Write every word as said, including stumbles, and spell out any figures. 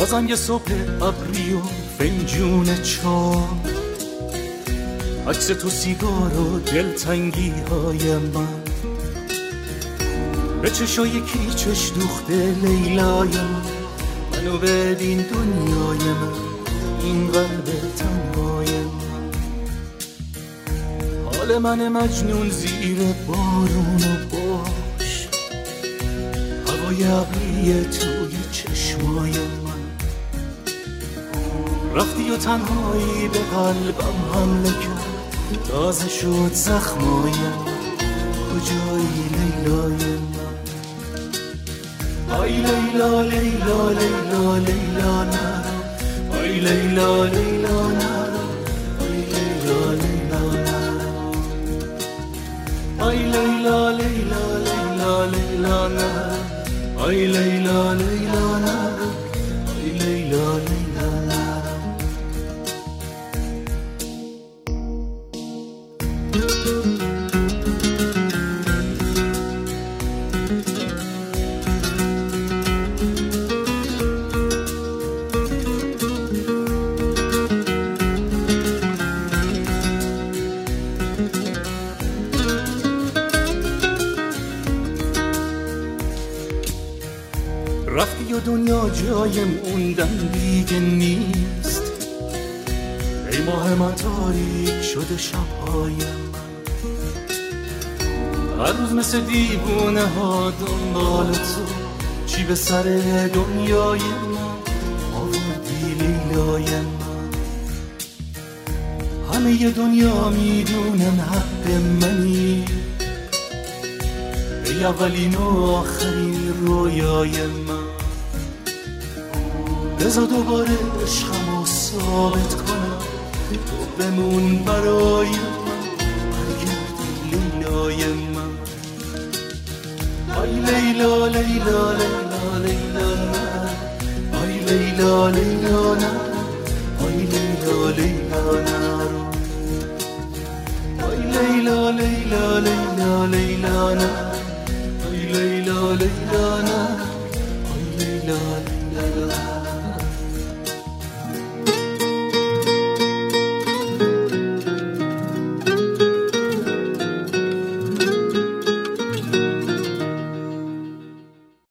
بازم یه صبح ابری و فنجون چا، عکس تو سیگار و دلتنگی های من، به چشای کی چش دوخته لیلای من، منو ببین دنیای من، این قلب تنهای من، حال من مجنون زیر بارون و باش، هوای ابری توی چشمای من، رفتی و تنهایی به قلبم حمله کرد، تازه شد زخمایم، کجایی لیلای من؟ آی لیلا لیلا لیلا لیلا نرو، آی لیلا لیلا نرو، آی لیلا لیلا نرو، آی لیلا لیلا لیلا لیلا نرو، آی لیلا لیلا نرو، آی لیلا لیلا نرو. رفتی و دنیا جای موندن دیگه نیست، ای ماه من تاریک شده شبهای من، هر روز مثل دیوونه ها دنبال تو، چی به سر دنیای من آوردی لیلای من، همه ی دنیا میدونن حق منی، ای اولین و آخرین رویای من، بذار دوباره عشقمو ثابت کنم، تو بمون برای من، برگردی لیلای من، آی لیلا لیلا لیلا لیلا نه، آی لیلا لیلا نه، آی لیلا لیلا نه، آی لیلا لیلا لیلا لیلا نه، آی لیلا لیلا نه، آی لیلا لیلا نه.